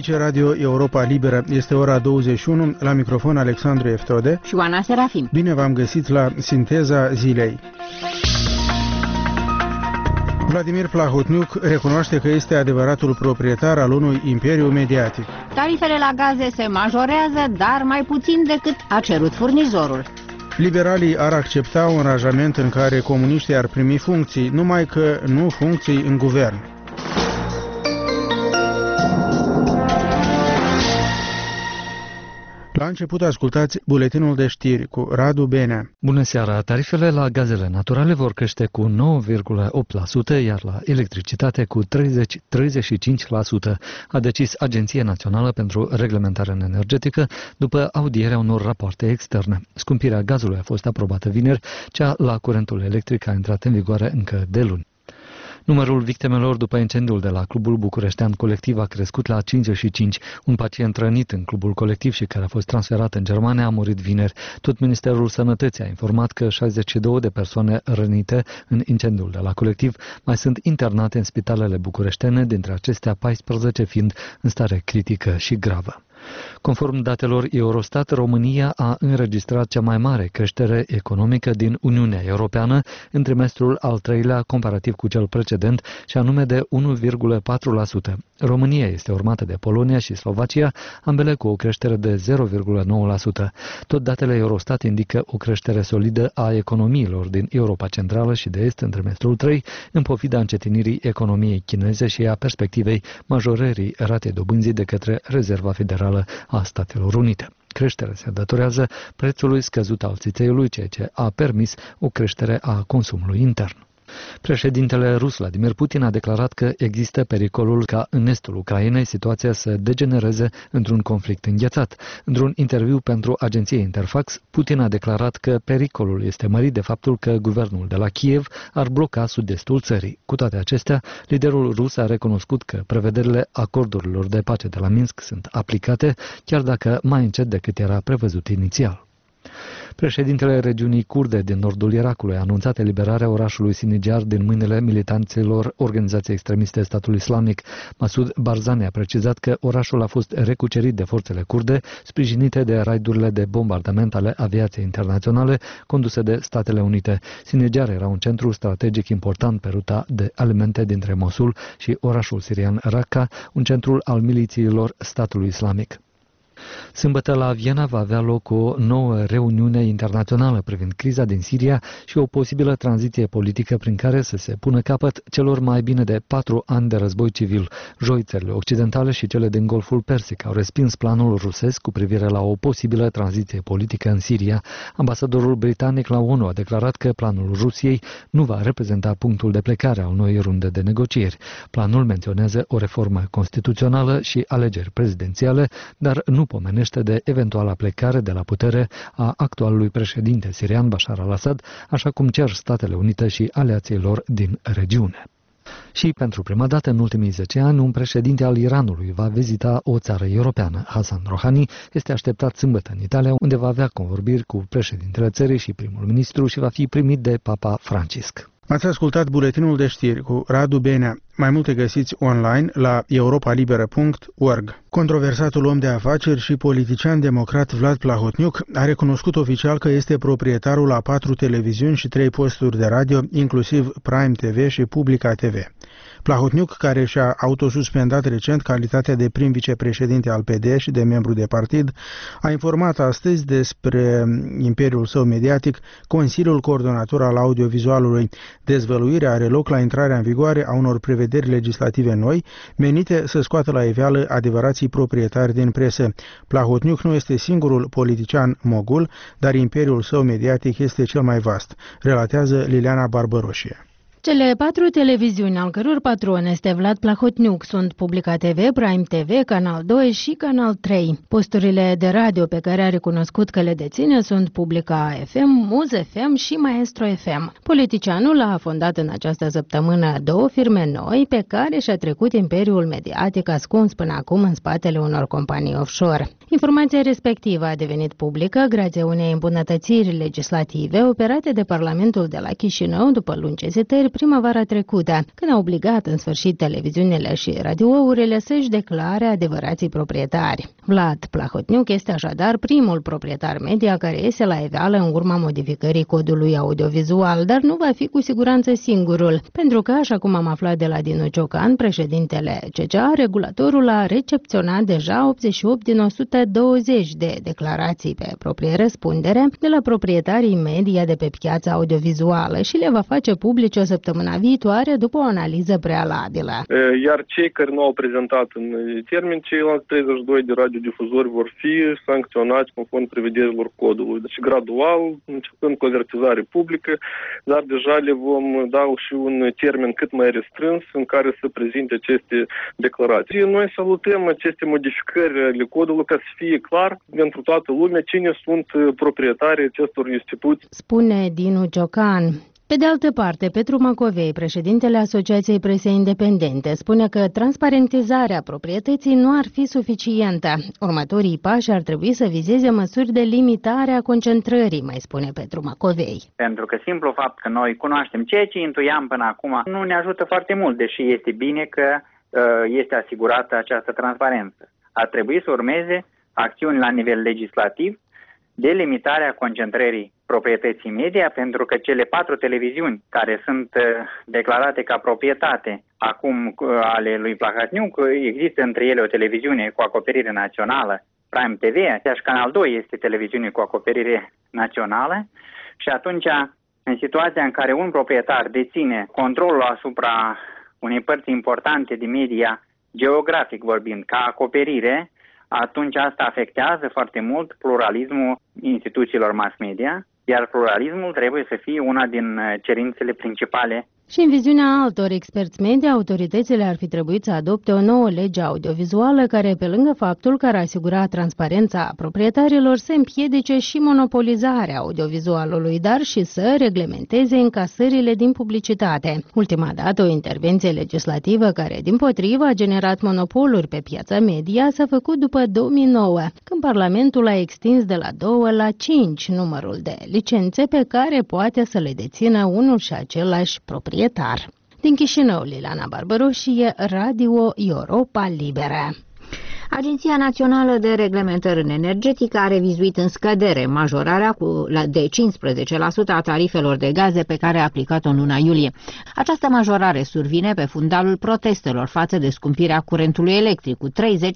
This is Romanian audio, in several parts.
Aici Radio Europa Liberă. Este ora 21, la microfon Alexandru Eftode și Oana Serafim. Bine v-am găsit la Sinteza Zilei. Vladimir Plahotniuc recunoaște că este adevăratul proprietar al unui imperiu mediatic. Tarifele la gaze se majorează, dar mai puțin decât a cerut furnizorul. Liberalii ar accepta un aranjament în care comuniștii ar primi funcții, numai că nu funcții în guvern. La început ascultați buletinul de știri cu Radu Benea. Bună seara! Tarifele la gazele naturale vor crește cu 9,8%, iar la electricitate cu 30-35%, a decis Agenția Națională pentru Reglementare Energetică după audierea unor rapoarte externe. Scumpirea gazului a fost aprobată vineri, cea la curentul electric a intrat în vigoare încă de luni. Numărul victimelor după incendiul de la Clubul Bucureștean Colectiv a crescut la 55. Un pacient rănit în Clubul Colectiv și care a fost transferat în Germania a murit vineri. Tot Ministerul Sănătății a informat că 62 de persoane rănite în incendiul de la Colectiv mai sunt internate în spitalele bucureștene, dintre acestea 14 fiind în stare critică și gravă. Conform datelor Eurostat, România a înregistrat cea mai mare creștere economică din Uniunea Europeană în trimestrul al treilea comparativ cu cel precedent, și anume de 1,4%. România este urmată de Polonia și Slovacia, ambele cu o creștere de 0,9%. Tot datele Eurostat indică o creștere solidă a economiilor din Europa Centrală și de Est în trimestrul 3, în pofida încetinirii economiei chineze și a perspectivei majorării ratei dobânzii de către Rezerva Federală a Statelor Unite. Creșterea se datorează prețului scăzut al țițeiului, ceea ce a permis o creștere a consumului intern. Președintele rus Vladimir Putin a declarat că există pericolul ca în estul Ucrainei situația să degenereze într-un conflict înghețat. Într-un interviu pentru agenția Interfax, Putin a declarat că pericolul este mărit de faptul că guvernul de la Kiev ar bloca sud-estul țării. Cu toate acestea, liderul rus a recunoscut că prevederile acordurilor de pace de la Minsk sunt aplicate, chiar dacă mai încet decât era prevăzut inițial. Președintele regiunii kurde din nordul Irakului a anunțat eliberarea orașului Sinjar din mâinile militanților organizației extremiste Statul Islamic. Masud Barzani a precizat că orașul a fost recucerit de forțele kurde, sprijinite de raidurile de bombardament ale aviației internaționale conduse de Statele Unite. Sinjar era un centru strategic important pe ruta de alimente dintre Mosul și orașul sirian Raqqa, un centru al milițiilor Statului Islamic. Sâmbătă la Viena va avea loc o nouă reuniune internațională privind criza din Siria și o posibilă tranziție politică prin care să se pună capăt celor mai bine de 4 ani de război civil. Joi, țările occidentale și cele din Golful Persic au respins planul rusesc cu privire la o posibilă tranziție politică în Siria. Ambasadorul britanic la ONU a declarat că planul Rusiei nu va reprezenta punctul de plecare al noii runde de negocieri. Planul menționează o reformă constituțională și alegeri prezidențiale, dar nu pomenește de eventuala plecare de la putere a actualului președinte sirian Bashar al-Assad, așa cum cer Statele Unite și aliații lor din regiune. Și pentru prima dată în ultimii 10 ani, un președinte al Iranului va vizita o țară europeană. Hassan Rouhani este așteptat sâmbătă în Italia, unde va avea convorbiri cu președintele țării și primul ministru și va fi primit de Papa Francisc. Ați ascultat buletinul de știri cu Radu Benea. Mai multe găsiți online la europalibera.org. Controversatul om de afaceri și politician democrat Vlad Plahotniuc a recunoscut oficial că este proprietarul a 4 televiziuni și 3 posturi de radio, inclusiv Prime TV și Publica TV. Plahotniuc, care și-a autosuspendat recent calitatea de prim vicepreședinte al PD și de membru de partid, a informat astăzi despre imperiul său mediatic Consiliul Coordonator al Audiovizualului. Dezvăluirea are loc la intrarea în vigoare a unor prevederi legislative noi, menite să scoată la iveală adevărații proprietari din presă. Plahotniuc nu este singurul politician mogul, dar imperiul său mediatic este cel mai vast, relatează Liliana Barbăroșie. Cele 4 televiziuni al căror patron este Vlad Plahotniuc sunt Publica TV, Prime TV, Canal 2 și Canal 3. Posturile de radio pe care a recunoscut că le deține sunt Publica FM, Muz FM și Maestro FM. Politicianul a fondat în această săptămână 2 firme noi pe care și-a trecut imperiul mediatic ascuns până acum în spatele unor companii offshore. Informația respectivă a devenit publică grație unei îmbunătățiri legislative operate de Parlamentul de la Chișinău după lungi ezitări primăvara trecută, când a obligat în sfârșit televiziunile și radiourile să-și declare adevărații proprietari. Vlad Plahotniuc este așadar primul proprietar media care iese la iveală în urma modificării codului audiovizual, dar nu va fi cu siguranță singurul, pentru că, așa cum am aflat de la Dinu Ciocan, președintele CCA, regulatorul a recepționat deja 88 din 120 de declarații pe proprie răspundere de la proprietarii media de pe piața audiovizuală și le va face publice săptămâna viitoare după o analiză prealabilă. Iar cei care nu au prezentat în termen, ceilalți 32 de radiodifuzori vor fi sancționați conform prevederilor codului. Deci gradual, începând cu avertizare publică, dar deja le vom da și un termen cât mai restrâns în care să prezinte aceste declarații. Noi salutăm aceste modificări ale codului ca să fie clar pentru toată lumea cine sunt proprietarii acestor instituții. Spune Dinu Ciocan. Pe de altă parte, Petru Macovei, președintele Asociației Presei Independente, spune că transparentizarea proprietății nu ar fi suficientă. Următorii pași ar trebui să vizeze măsuri de limitare a concentrării, mai spune Petru Macovei. Pentru că simplu fapt că noi cunoaștem ceea ce intuiam până acum nu ne ajută foarte mult, deși este bine că este asigurată această transparență. Ar trebui să urmeze acțiuni la nivel legislativ de limitare a concentrării proprietății media, pentru că cele 4 televiziuni care sunt declarate ca proprietate acum ale lui Plahotniuc, există între ele o televiziune cu acoperire națională, Prime TV, și Canal 2 este televiziune cu acoperire națională și atunci, în situația în care un proprietar deține controlul asupra unei părți importante de media, geografic vorbind, ca acoperire, atunci asta afectează foarte mult pluralismul instituțiilor mass media, iar pluralismul trebuie să fie una din cerințele principale. Și în viziunea altor experți media, autoritățile ar fi trebuit să adopte o nouă lege audiovizuală care, pe lângă faptul că ar asigura transparența proprietarilor, să împiedice și monopolizarea audiovizualului, dar și să reglementeze încasările din publicitate. Ultima dată, o intervenție legislativă care, dimpotrivă, a generat monopoluri pe piața media s-a făcut după 2009, când Parlamentul a extins de la 2 la 5 numărul de licențe pe care poate să le dețină unul și același proprietar. Din Chișinău, Liliana Barbaroșie, Radio Europa Liberă. Agenția Națională de Reglementări în Energetică a revizuit în scădere majorarea de 15% a tarifelor de gaze pe care a aplicat-o în luna iulie. Această majorare survine pe fundalul protestelor față de scumpirea curentului electric cu 30-35%,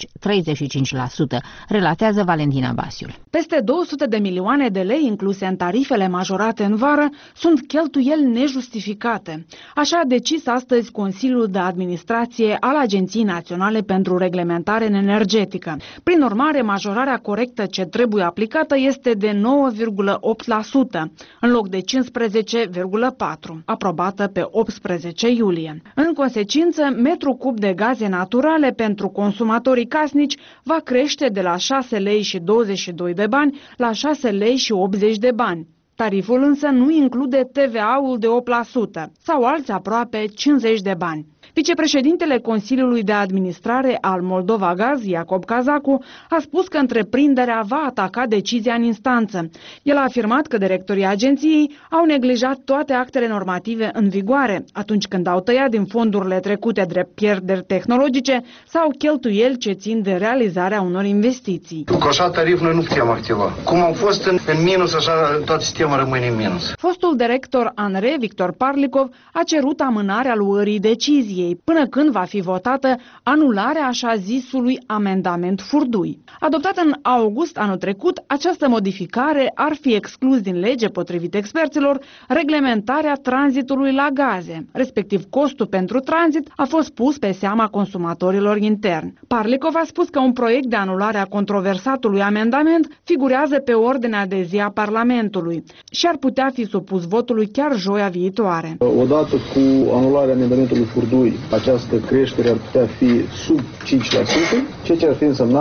relatează Valentina Basiul. Peste 200 de milioane de lei incluse în tarifele majorate în vară sunt cheltuieli nejustificate. Așa a decis astăzi Consiliul de Administrație al Agenției Naționale pentru Reglementare în Energetică. Prin urmare, majorarea corectă ce trebuie aplicată este de 9,8%, în loc de 15,4%, aprobată pe 18 iulie. În consecință, metru cub de gaze naturale pentru consumatorii casnici va crește de la 6 lei și 22 de bani la 6 lei și 80 de bani. Tariful însă nu include TVA-ul de 8% sau alți aproape 50 de bani. Vicepreședintele Consiliului de Administrare al Moldova Gaz, Iacob Cazacu, a spus că întreprinderea va ataca decizia în instanță. El a afirmat că directorii agenției au neglijat toate actele normative în vigoare atunci când au tăiat din fondurile trecute drept pierderi tehnologice sau cheltuieli ce țin de realizarea unor investiții. Cu așa tarif noi nu putem activa. Cum am fost în minus, așa tot sistemul rămâne în minus. Fostul director ANRE, Victor Parlikov, a cerut amânarea luării deciziei până când va fi votată anularea așa zisului amendament furdui. Adoptat în august anul trecut, această modificare ar fi exclus din lege, potrivit experților, reglementarea tranzitului la gaze, respectiv costul pentru tranzit a fost pus pe seama consumatorilor interni. Parlikov a spus că un proiect de anulare a controversatului amendament figurează pe ordinea de zi a Parlamentului și ar putea fi supus votului chiar joia viitoare. Odată cu anularea amendamentului furdui, această creștere ar putea fi sub 5%, ceea ce ar fi însemnat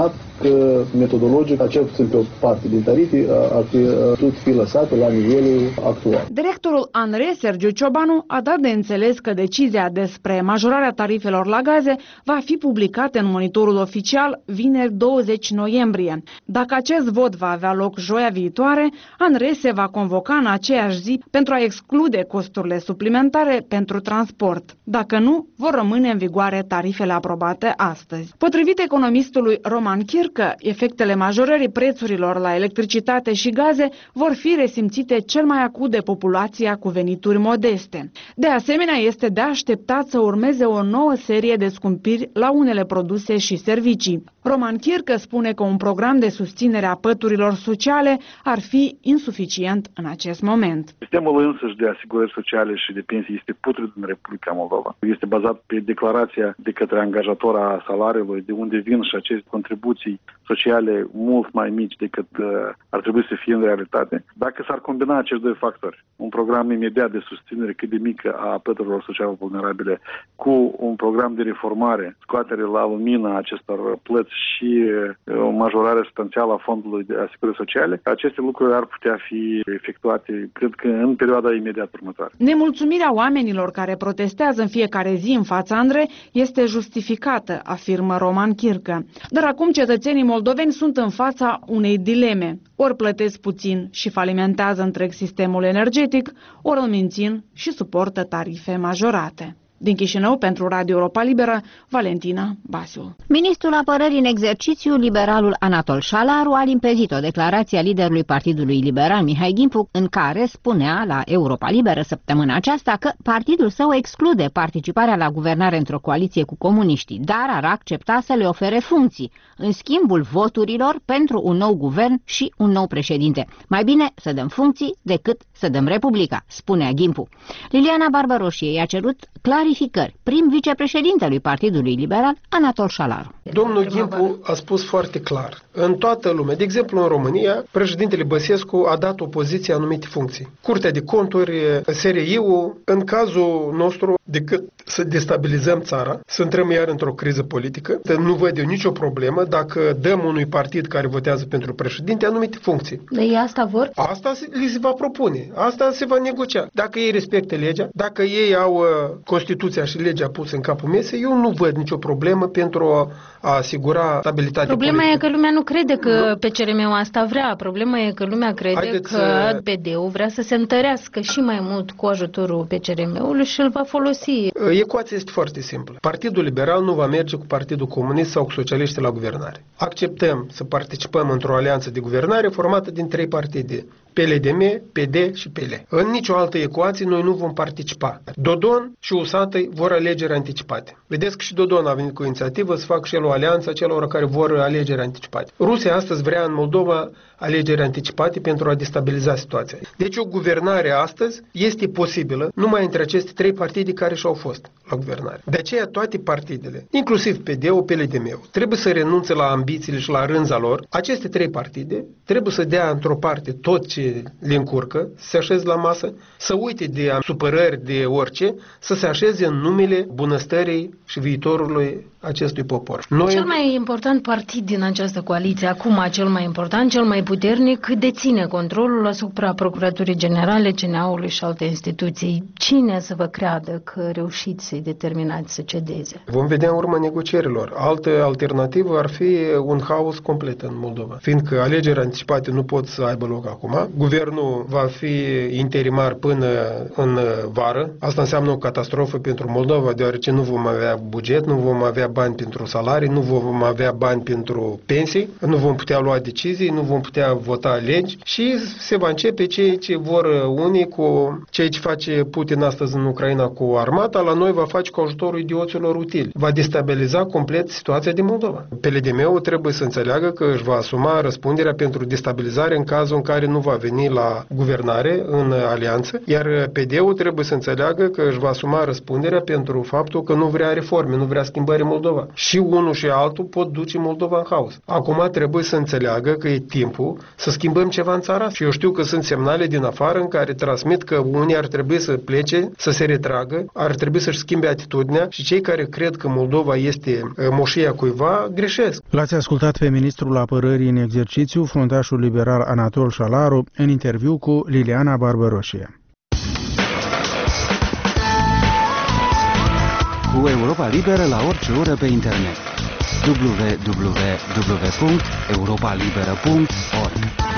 că metodologic, cel puțin pe o parte din tarife, ar fi putut fi lăsate la nivelul actual. Directorul ANRE, Sergiu Ciobanu, a dat de înțeles că decizia despre majorarea tarifelor la gaze va fi publicată în monitorul oficial vineri 20 noiembrie. Dacă acest vot va avea loc joia viitoare, ANRE se va convoca în aceeași zi pentru a exclude costurile suplimentare pentru transport. Dacă nu, vor rămâne în vigoare tarifele aprobate astăzi. Potrivit economistului Roman Chircă, efectele majorării prețurilor la electricitate și gaze vor fi resimțite cel mai acut de populația cu venituri modeste. De asemenea, este de așteptat să urmeze o nouă serie de scumpiri la unele produse și servicii. Roman Chircă spune că un program de susținere a păturilor sociale ar fi insuficient în acest moment. Sistemul însăși de asigurări sociale și de pensii este putred în Republica Moldova. Este bazat pe declarația de către angajator a salariului, de unde vin și aceste contribuții sociale mult mai mici decât ar trebui să fie în realitate. Dacă s-ar combina acești doi factori, un program imediat de susținere cât de mică a păturilor sociale vulnerabile cu un program de reformare, scoatere la lumină a acestor plăți și o majorare substanțială a fondului de asigurări sociale, aceste lucruri ar putea fi efectuate, cred că, în perioada imediat următoare. Nemulțumirea oamenilor care protestează în fiecare zi în fața ANRE este justificată, afirmă Roman Chircă. Dar acum cetățenii moldoveni sunt în fața unei dileme. Ori plătesc puțin și falimentează întreg sistemul energetic, ori îl mențin și suportă tarife majorate. Din Chișinău, pentru Radio Europa Liberă, Valentina Basiu. Ministrul Apărării în exercițiu, liberalul Anatol Șalaru, a limpezit o declarație a liderului Partidului Liberal Mihai Gimpu, în care spunea la Europa Liberă săptămâna aceasta că partidul său exclude participarea la guvernare într-o coaliție cu comuniștii, dar ar accepta să le ofere funcții, în schimbul voturilor pentru un nou guvern și un nou președinte. Mai bine să dăm funcții decât să dăm Republica, spunea Gimpu. Liliana Barbaroșie i-a cerut clarificări prim vicepreședintelui Partidului Liberal, Anatol Șalaru. Domnul Gimpu a spus foarte clar, în toată lumea, de exemplu în România, președintele Băsescu a dat opoziției anumite funcții. Curtea de Conturi, SRI-ul, în cazul nostru, decât să destabilizăm țara, să intrăm iar într-o criză politică, nu văd eu nicio problemă dacă dăm unui partid care votează pentru președinte anumite funcții. Dar ei asta vor? Asta li se va propune, asta se va negocia. Dacă ei respectă legea, dacă ei au Constituția și legea pusă în capul mesei, eu nu văd nicio problemă pentru a asigura stabilitatea Problema politică. e că lumea nu crede că PCRM-ul asta vrea. Problema e că lumea crede că PD-ul vrea să se întărească și mai mult cu ajutorul PCRM-ului și îl va folosi. Ecuația este foarte simplă. Partidul Liberal nu va merge cu Partidul Comunist sau cu socialiștii la guvernare. Acceptăm să participăm într-o alianță de guvernare formată din 3 partide. PLDM, PD și PL. În nicio altă ecuație noi nu vom participa. Dodon și Usatăi vor alegeri anticipate. Vedeți că și Dodon a venit cu inițiativă să facă și el o alianță a celor care vor alegeri anticipate. Rusia astăzi vrea în Moldova alegeri anticipate pentru a destabiliza situația. Deci o guvernare astăzi este posibilă numai între aceste 3 partide care și-au fost la guvernare. De aceea toate partidele, inclusiv PD-ul, PLDM-ul, trebuie să renunțe la ambițiile și la rânza lor. Aceste 3 partide trebuie să dea într-o parte tot ce le încurcă, să se așeze la masă, să uite de supărări, de orice, să se așeze în numele bunăstării și viitorului acestui popor. Cel mai important partid din această coaliție, acum cel mai important, cel mai puternic, deține controlul asupra Procuraturii Generale, CNA-ului și alte instituții. Cine să vă creadă că reușiți să-i determinați să cedeze? Vom vedea în urma negocierilor. Altă alternativă ar fi un haos complet în Moldova. Fiindcă alegeri anticipate nu pot să aibă loc acum, guvernul va fi interimar până în vară. Asta înseamnă o catastrofă pentru Moldova, deoarece nu vom avea buget, nu vom avea bani pentru salarii, nu vom avea bani pentru pensii, nu vom putea lua decizii, nu vom putea vota legi și se va începe ceea ce vor unii cu ceea ce face Putin astăzi în Ucraina cu armata, la noi va face cu ajutorul idioților utili. Va destabiliza complet situația din Moldova. PLDM-ul trebuie să înțeleagă că își va asuma răspunderea pentru destabilizare în cazul în care nu va veni la guvernare în alianță, iar PD-ul trebuie să înțeleagă că își va asuma răspunderea răspunderea pentru faptul că nu vrea reforme, nu vrea schimbări în Moldova. Și unul și altul pot duce Moldova în haos. Acum trebuie să înțeleagă că e timpul să schimbăm ceva în țara. Și eu știu că sunt semnale din afară în care transmit că unii ar trebui să plece, să se retragă, ar trebui să-și schimbe atitudinea și cei care cred că Moldova este moșia cuiva, greșesc. L-ați ascultat pe ministrul apărării în exercițiu, fruntașul liberal Anatol Șalaru, în interviu cu Liliana Barbăroșie. Cu Europa Liberă la orice oră pe internet. www.europalibera.org.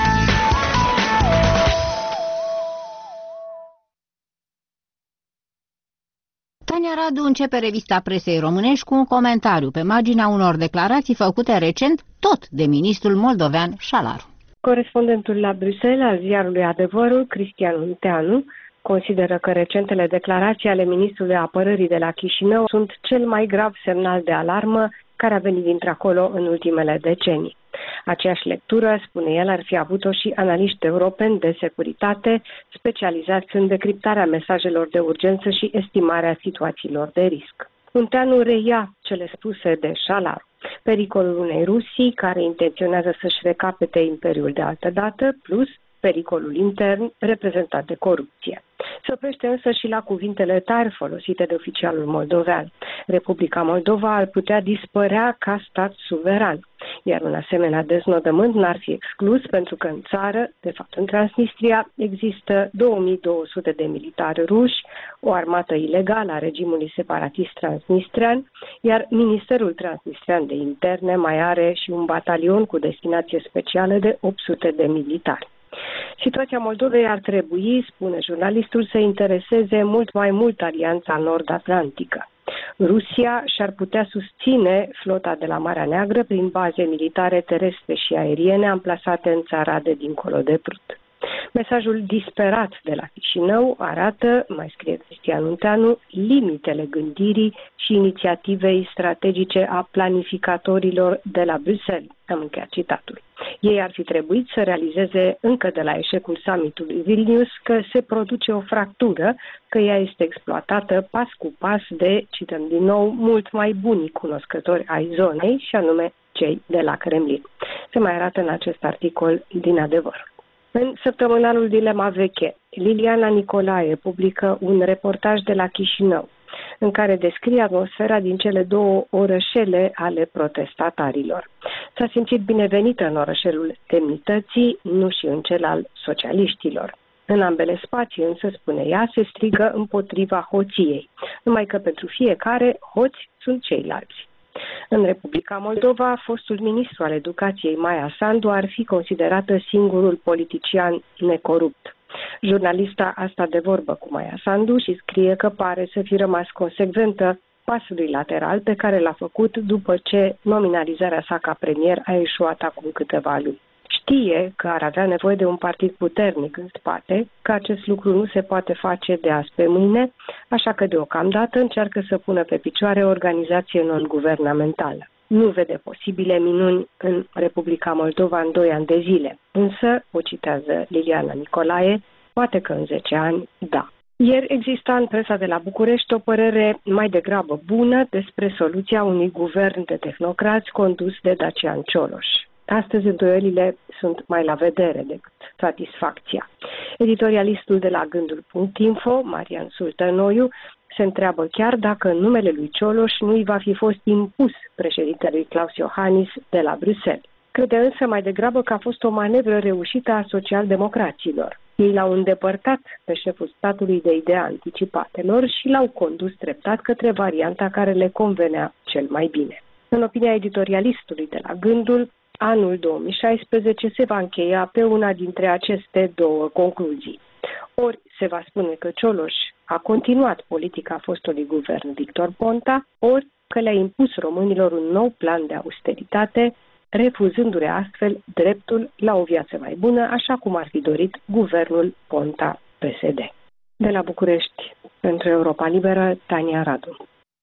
Tania Radu începe revista presei românești cu un comentariu pe marginea unor declarații făcute recent tot de ministrul moldovean Șalaru. Corespondentul la Bruxelles al ziarului Adevărul, Cristian Munteanu, consideră că recentele declarații ale ministrului apărării de la Chișinău sunt cel mai grav semnal de alarmă care a venit dintr-acolo în ultimele decenii. Aceeași lectură, spune el, ar fi avut-o și analiști europeni de securitate specializați în decriptarea mesajelor de urgență și estimarea situațiilor de risc. Munteanu reia cele spuse de Șalaru. Pericolul unei Rusii care intenționează să-și recapete imperiul de altă dată, plus pericolul intern reprezentat de corupție. Se oprește însă și la cuvintele tari folosite de oficialul moldovean. Republica Moldova ar putea dispărea ca stat suveran, iar un asemenea deznodământ n-ar fi exclus pentru că în țară, de fapt în Transnistria, există 2200 de militari ruși, o armată ilegală a regimului separatist transnistrian, iar Ministerul Transnistrian de Interne mai are și un batalion cu destinație specială de 800 de militari. Situația Moldovei ar trebui, spune jurnalistul, să intereseze mult mai mult Alianța Nord-Atlantică. Rusia și-ar putea susține flota de la Marea Neagră prin baze militare terestre și aeriene amplasate în țara de dincolo de Prut. Mesajul disperat de la Chișinău arată, mai scrie Cristian Munteanu, limitele gândirii și inițiativei strategice a planificatorilor de la Bruxelles. Am încheiat citatul. Ei ar fi trebuit să realizeze încă de la eșecul summitului Vilnius că se produce o fractură, că ea este exploatată pas cu pas de, cităm din nou, mult mai buni cunoscători ai zonei, și anume cei de la Kremlin. Se mai arată în acest articol din Adevăr. În săptămânalul Dilema Veche, Liliana Nicolae publică un reportaj de la Chișinău, în care descrie atmosfera din cele două orășele ale protestatarilor. S-a simțit binevenită în orășelul demnității, nu și în cel al socialiștilor. În ambele spații, însă, spune ea, se strigă împotriva hoției, numai că pentru fiecare hoți sunt ceilalți. În Republica Moldova, fostul ministru al educației Maia Sandu ar fi considerată singurul politician necorupt. Jurnalista a stat de vorbă cu Maia Sandu și scrie că pare să fi rămas consecventă pasului lateral pe care l-a făcut după ce nominalizarea sa ca premier a eșuat acum câteva luni. Știe că ar avea nevoie de un partid puternic în spate, că acest lucru nu se poate face de azi pe mâine, așa că deocamdată încearcă să pună pe picioare o organizație non-guvernamentală. Nu vede posibile minuni în Republica Moldova în 2 ani de zile, însă, o citează Liliana Nicolae, poate că în 10 ani, da. Ieri exista în presa de la București o părere mai degrabă bună despre soluția unui guvern de tehnocrați condus de Dacian Cioloș. Astăzi îndoielile sunt mai la vedere decât satisfacția. Editorialistul de la Gândul.info, Marian Sultănoiu, se întreabă chiar dacă în numele lui Cioloș nu îi va fi fost impus președintelui Klaus Iohannis de la Bruxelles. Crede însă mai degrabă că a fost o manevră reușită a social-democraților. Ei l-au îndepărtat pe șeful statului de ideea anticipatelor și l-au condus treptat către varianta care le convenea cel mai bine. În opinia editorialistului de la Gândul, anul 2016 se va încheia pe una dintre aceste două concluzii. Ori se va spune că Cioloș a continuat politica fostului guvern Victor Ponta, ori că le-a impus românilor un nou plan de austeritate, refuzându-le astfel dreptul la o viață mai bună, așa cum ar fi dorit guvernul Ponta-PSD. De la București, pentru Europa Liberă, Tania Radu.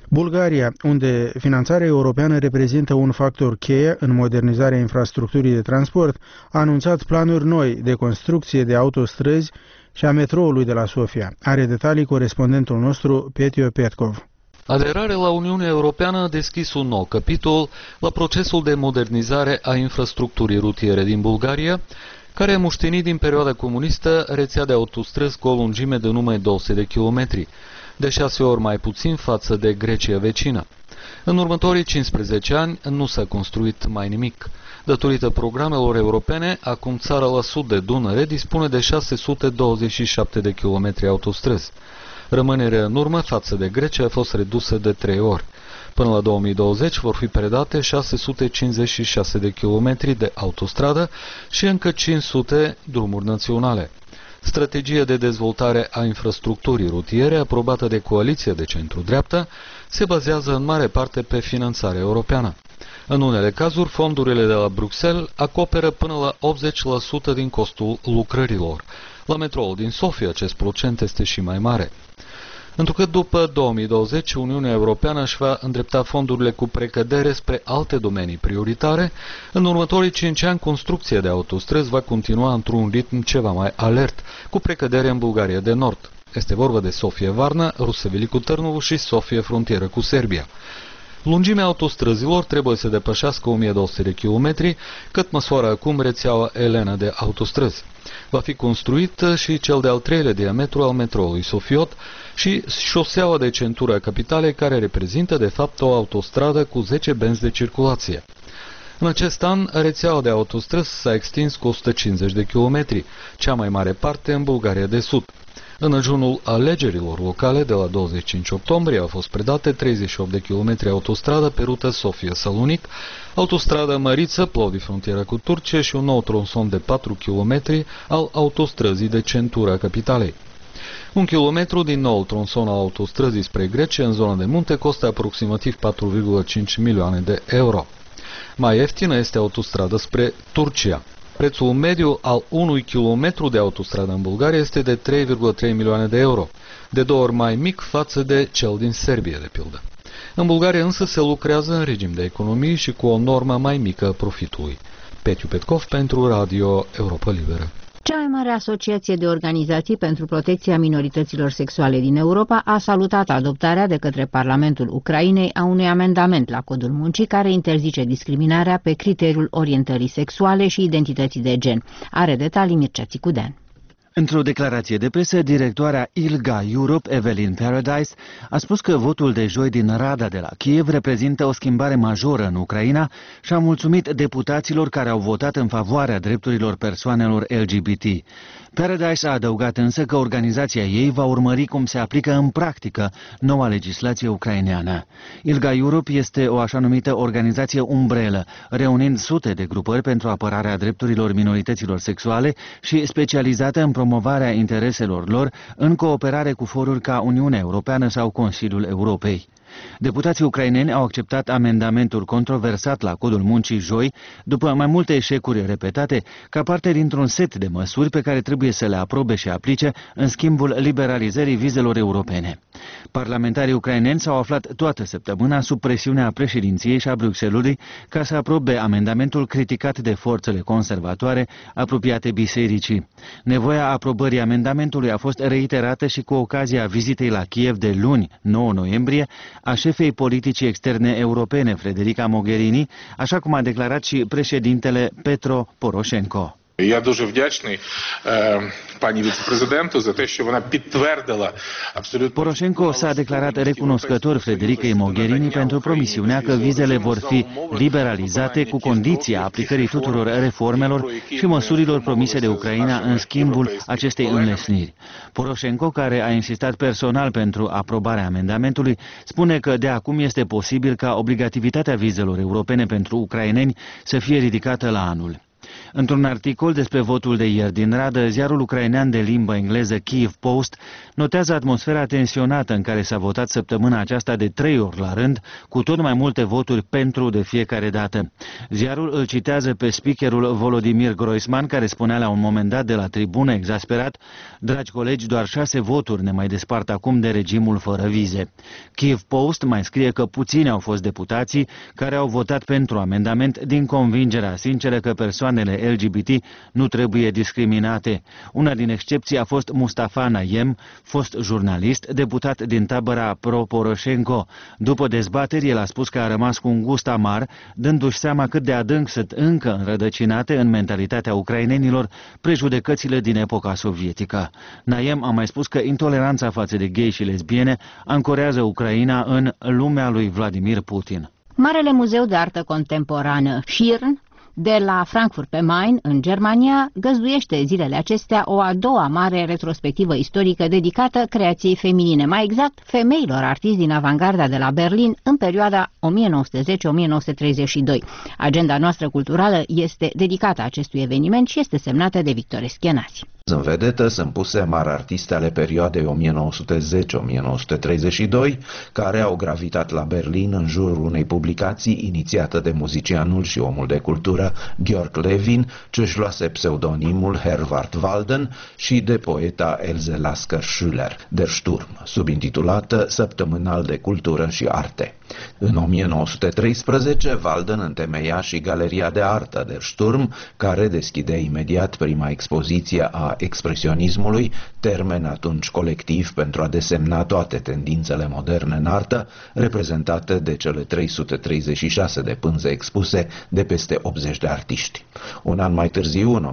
Bulgaria, unde finanțarea europeană reprezintă un factor cheie în modernizarea infrastructurii de transport, a anunțat planuri noi de construcție de autostrăzi și a metroului de la Sofia. Are detalii corespondentul nostru, Petio Petkov. Aderarea la Uniunea Europeană a deschis un nou capitol la procesul de modernizare a infrastructurii rutiere din Bulgaria, care a moștenit din perioada comunistă rețea de autostrăzi cu o lungime de numai 200 de kilometri, de 6 ori mai puțin față de Grecia vecină. În următorii 15 ani nu s-a construit mai nimic. Datorită programelor europene, acum țara la sud de Dunăre dispune de 627 de kilometri autostrăzi. Rămânerea în urmă față de Grecia a fost redusă de 3 ori. Până la 2020 vor fi predate 656 de kilometri de autostradă și încă 500 drumuri naționale. Strategia de dezvoltare a infrastructurii rutiere, aprobată de Coaliția de Centru-Dreapta, se bazează în mare parte pe finanțare europeană. În unele cazuri, fondurile de la Bruxelles acoperă până la 80% din costul lucrărilor. La metroul din Sofia acest procent este și mai mare. Întrucât după 2020 Uniunea Europeană își va îndrepta fondurile cu precădere spre alte domenii prioritare, în următorii 5 ani construcția de autostrăzi va continua într-un ritm ceva mai alert, cu precădere în Bulgaria de Nord. Este vorba de Sofia-Varna, Ruseveli cu Târnovu și Sofia-frontieră cu Serbia. Lungimea autostrăzilor trebuie să depășească 1200 de kilometri, cât măsoară acum rețeaua Elena de autostrăzi. Va fi construit și cel de-al treilea diametru al metroului Sofiot și șoseaua de centură a capitalei, care reprezintă de fapt o autostradă cu 10 benzi de circulație. În acest an, rețeaua de autostrăzi s-a extins cu 150 de kilometri, cea mai mare parte în Bulgaria de Sud. În ajunul alegerilor locale de la 25 octombrie au fost predate 38 de kilometri autostradă pe rută Sofia-Salonic, autostradă Măriță, Plovdiv-frontiera cu Turcia și un nou tronson de 4 kilometri al autostrăzii de centură a capitalei. 1 kilometru din nou tronson al autostrăzii spre Grecia în zona de munte costă aproximativ 4,5 milioane de euro. Mai ieftină este autostrada spre Turcia. Prețul mediu al 1 kilometru de autostradă în Bulgaria este de 3,3 milioane de euro, de 2 ori mai mic față de cel din Serbia, de pildă. În Bulgaria însă se lucrează în regim de economie și cu o normă mai mică a profitului. Petio Petkov pentru Radio Europa Liberă. Cea mai mare asociație de organizații pentru protecția minorităților sexuale din Europa a salutat adoptarea de către Parlamentul Ucrainei a unui amendament la Codul Muncii care interzice discriminarea pe criteriul orientării sexuale și identității de gen. Are detalii Mircea Țicudean. Într-o declarație de presă, directoarea ILGA Europe, Evelyn Paradise, a spus că votul de joi din Rada de la Kiev reprezintă o schimbare majoră în Ucraina și a mulțumit deputaților care au votat în favoarea drepturilor persoanelor LGBT. Paradise a adăugat însă că organizația ei va urmări cum se aplică în practică noua legislație ucraineană. ILGA Europe este o așa numită organizație umbrelă, reunind sute de grupări pentru apărarea drepturilor minorităților sexuale și specializată în promovarea intereselor lor în cooperare cu foruri ca Uniunea Europeană sau Consiliul Europei. Deputații ucraineni au acceptat amendamentul controversat la Codul Muncii joi, după mai multe eșecuri repetate, ca parte dintr-un set de măsuri pe care trebuie să le aprobe și aplice în schimbul liberalizării vizelor europene. Parlamentarii ucraineni s-au aflat toată săptămâna sub presiunea președinției și a Bruxellesului ca să aprobe amendamentul criticat de forțele conservatoare apropiate bisericii. Nevoia aprobării amendamentului a fost reiterată și cu ocazia vizitei la Kiev de luni, 9 noiembrie, a șefei politicii externe europene, Federica Mogherini, așa cum a declarat și președintele Petro Poroșenko. Я дуже вдячний пані віце-президенту за те, що вона підтвердила абсолютно. Poroșenko s-a declarat recunoscător Federicei Mogherini pentru promisiunea că vizele vor fi liberalizate cu condiția aplicării tuturor reformelor și măsurilor promise de Ucraina în schimbul acestei înlesniri. Poroșenko, care a insistat personal pentru aprobarea amendamentului, spune că de acum este posibil ca obligativitatea vizelor europene pentru ucraineni să fie ridicată la anul. Într-un articol despre votul de ieri din Radă, ziarul ucrainean de limbă engleză Kyiv Post notează atmosfera tensionată în care s-a votat săptămâna aceasta de 3 ori la rând, cu tot mai multe voturi pentru de fiecare dată. Ziarul îl citează pe speakerul Volodymyr Groisman, care spunea la un moment dat de la tribună exasperat: dragi colegi, doar 6 voturi ne mai despart acum de regimul fără vize. Kyiv Post mai scrie că puțini au fost deputații care au votat pentru amendament din convingerea sinceră că persoanele LGBT nu trebuie discriminate. Una din excepții a fost Mustafa Naiem, fost jurnalist, deputat din tabăra pro-Poroșenko. După dezbateri, el a spus că a rămas cu un gust amar, dându-și seama cât de adânc sunt încă înrădăcinate în mentalitatea ucrainenilor prejudecățile din epoca sovietică. Naiem a mai spus că intoleranța față de gay și lesbiene ancorează Ucraina în lumea lui Vladimir Putin. Marele Muzeu de Artă Contemporană Schirn de la Frankfurt pe Main, în Germania, găzduiește zilele acestea o a doua mare retrospectivă istorică dedicată creației feminine, mai exact femeilor artiști din avangarda de la Berlin în perioada 1910-1932. Agenda noastră culturală este dedicată acestui eveniment și este semnată de Victor Eschenazi. În vedetă sunt puse mari artiste ale perioadei 1910-1932, care au gravitat la Berlin în jurul unei publicații inițiată de muzicianul și omul de cultură Georg Levin, ce își luase pseudonimul Herwart Walden, și de poeta Else Lasker-Schüler, Der Sturm, subintitulată Săptămânal de Cultură și Arte. În 1913, Walden întemeia și Galeria de Artă Der Sturm, care deschidea imediat prima expoziție a expresionismului, termen atunci colectiv pentru a desemna toate tendințele moderne în artă, reprezentate de cele 336 de pânze expuse de peste 80 de artiști. Un an mai târziu, în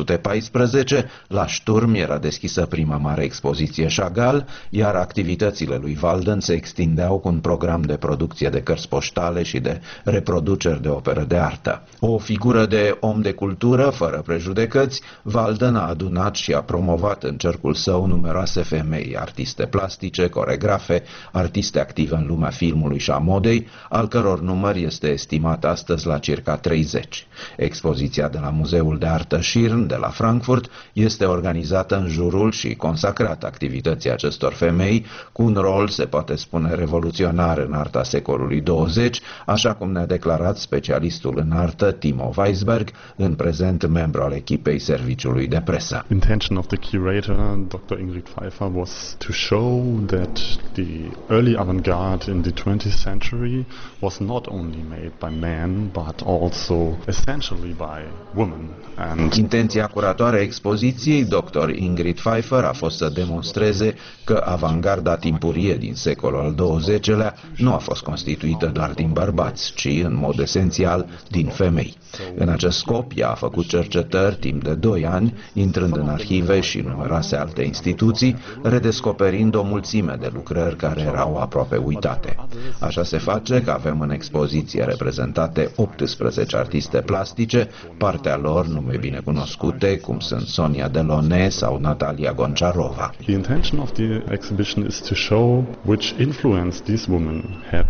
1914, la Sturm era deschisă prima mare expoziție Chagall, iar activitățile lui Walden se extindeau cu un program de producție de cărți poștale și de reproduceri de opere de artă. O figură de om de cultură, fără prejudecăți, Walden a adunat și a promovat în cercul său numeroase femei, artiste plastice, coregrafe, artiste active în lumea filmului și a modei, al căror număr este estimat astăzi la circa 30. Expoziția de la Muzeul de Artă Schirn de la Frankfurt este organizată în jurul și consacrată activității acestor femei, cu un rol, se poate spune, revoluționar în arta secolului 20, așa cum ne-a declarat specialistul în artă Timo Weisberg, în prezent membru al echipei serviciului de presă. Intention of the curator, Dr. Ingrid Pfeiffer, was to show that the early avant-garde in the 20th century was not only made by men, but also essentially by women. And intenția curatoare a expoziției, Dr. Ingrid Pfeiffer, a fost să demonstreze că avangarda timpurie din secolul al XX-lea nu a fost constituită doar din bărbați, ci în mod esențial din femei. În acest scop, ea a făcut cercetări timp de 2 ani, intrând în arhive și numeroase alte instituții, redescoperind o mulțime de lucrări care erau aproape uitate. Așa se face că avem în expoziție reprezentate 18 artiste plastice, partea lor nume bine cunoscute, cum sunt Sonia Delaunay sau Natalia Goncharova. The intention of the exhibition is to show which influence these women had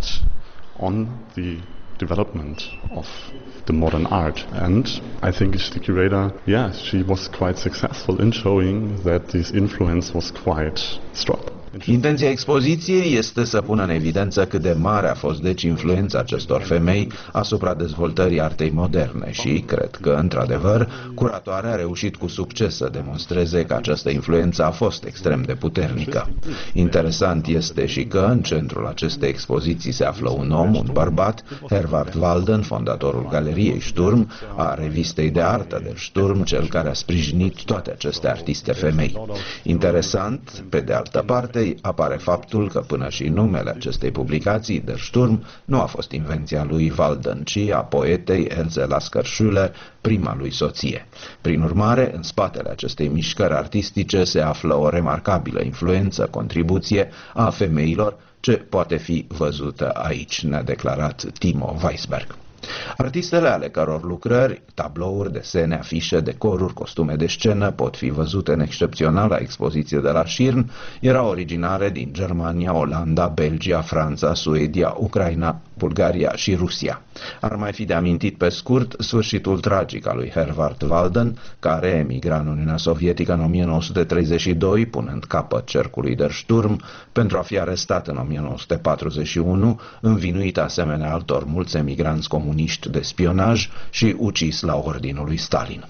on the development of the modern art, and I think the curator, she was quite successful in showing that this influence was quite strong. Intenția expoziției este să pună în evidență cât de mare a fost deci influența acestor femei asupra dezvoltării artei moderne și, cred că, într-adevăr, curatoarea a reușit cu succes să demonstreze că această influență a fost extrem de puternică. Interesant este și că în centrul acestei expoziții se află un om, un bărbat, Herwart Walden, fondatorul Galeriei Sturm, a revistei de artă de Sturm, cel care a sprijinit toate aceste artiste femei. Interesant, pe de altă parte, apare faptul că până și numele acestei publicații, Der Sturm, nu a fost invenția lui Walden, ci a poetei Else Lasker-Schüler, prima lui soție. Prin urmare, în spatele acestei mișcări artistice se află o remarcabilă influență, contribuție a femeilor, ce poate fi văzută aici, ne-a declarat Timo Weisberg. Artistele ale căror lucrări, tablouri, desene, afișe, decoruri, costume de scenă pot fi văzute în excepționala expoziție de la Schirn, erau originare din Germania, Olanda, Belgia, Franța, Suedia, Ucraina, Bulgaria și Rusia. Ar mai fi de amintit pe scurt sfârșitul tragic al lui Hervard Walden, care emigra în Uniunea Sovietică în 1932, punând capăt cercului der Sturm, pentru a fi arestat în 1941, învinuit asemenea altor mulți emigranți comuniști de spionaj și ucis la ordinul lui Stalin.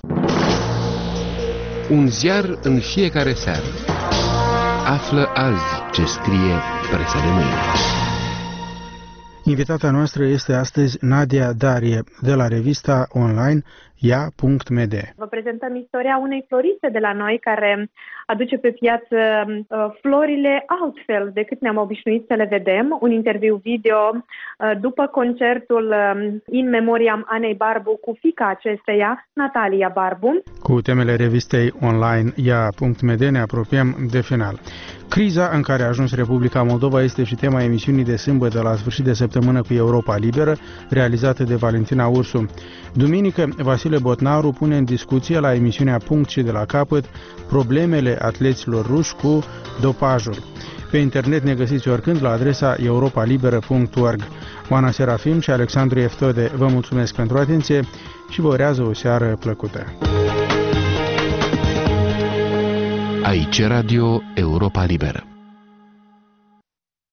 Un ziar în fiecare seară. Află azi ce scrie presa de mâine. Invitata noastră este astăzi Nadia Darie, de la revista online ia.md. Vă prezentăm istoria unei floriste de la noi care aduce pe piață florile altfel decât ne-am obișnuit să le vedem. Un interviu video după concertul In Memoriam Anei Barbu cu fiica acesteia, Natalia Barbu. Cu temele revistei online ia.md ne apropiem de final. Criza în care a ajuns Republica Moldova este și tema emisiunii de sâmbătă la sfârșit de săptămână cu Europa Liberă, realizată de Valentina Ursu. Duminică, Vasile Botnaru pune în discuție la emisiunea Punct și de la capăt problemele atleților ruși cu dopajul. Pe internet ne găsiți oricând la adresa europalibera.org. Oana Serafim și Alexandru Eftode vă mulțumesc pentru atenție și vă urează o seară plăcută. Aici Radio Europa Liberă.